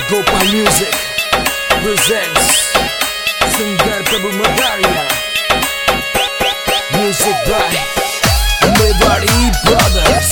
Gopa Music presents Singer Prabhu Magaria. Music by Mewari Brothers.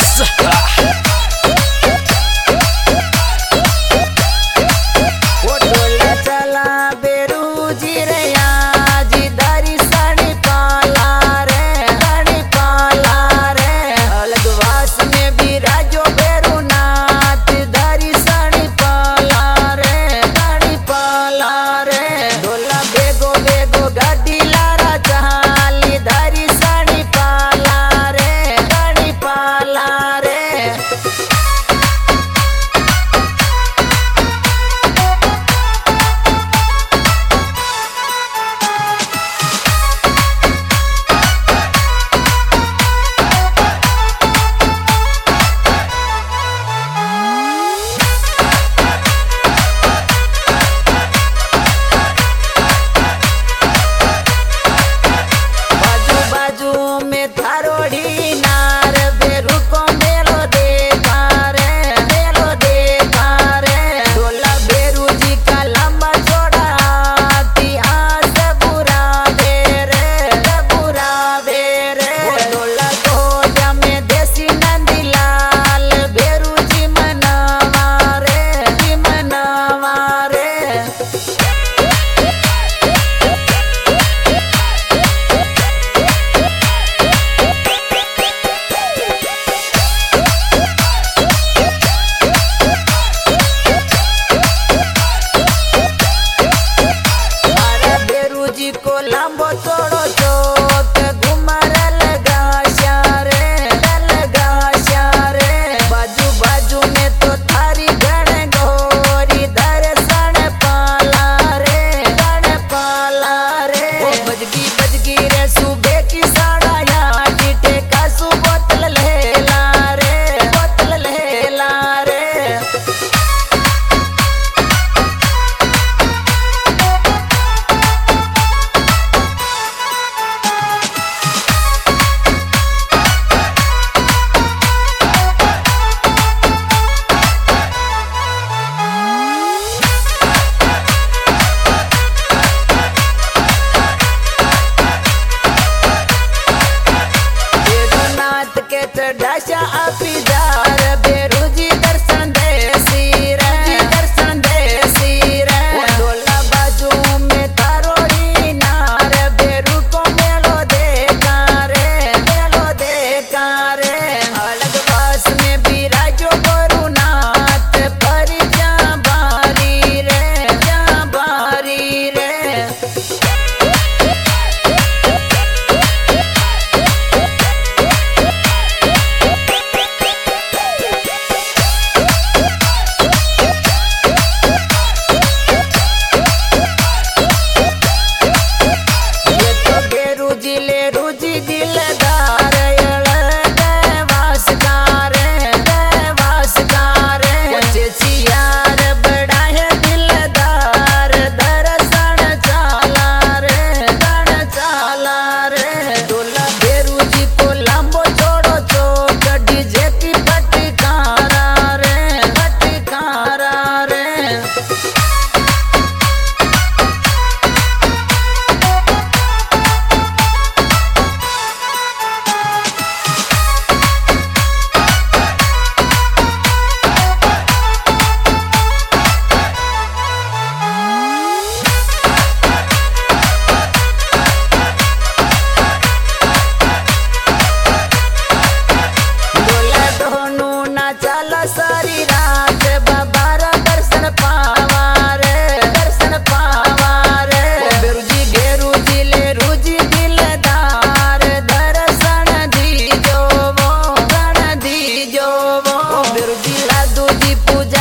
डाशा अपीदार बेरुजी दर्शन देसी रे दर्शन देसी रे डोला बाजू में तारोड़ी नार बेरु को मेलो देखा रे अलग बास में बिराजो गुरुनाथ पर जा बारी रे रुचि दिलदार वासकार चियार बड़ा है दिलदार दर्शन चाला रे डोला बेरू जी को लंबो छोड़ो चोट डीजे की फटकारा रे सारी रात बाबा दर्शन पावा रे बेरुजी गेरुजी ले रुजी दिलदार दर्शन दीजो वो बेरुजी लादू जी पूजा